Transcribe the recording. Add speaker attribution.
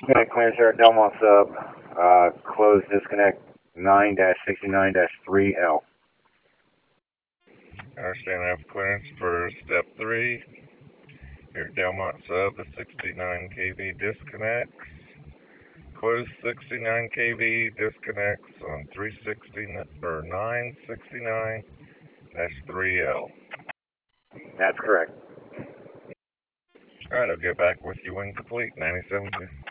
Speaker 1: Disconnect clearance here at Delmont Sub. Close disconnect 9-69-3L.
Speaker 2: I understand I have clearance for step 3. Here at Delmont Sub, the 69 kV disconnects. Close 69 kV disconnects on 969-3L.
Speaker 1: That's correct.
Speaker 2: Alright, I'll get back with you when complete. 97.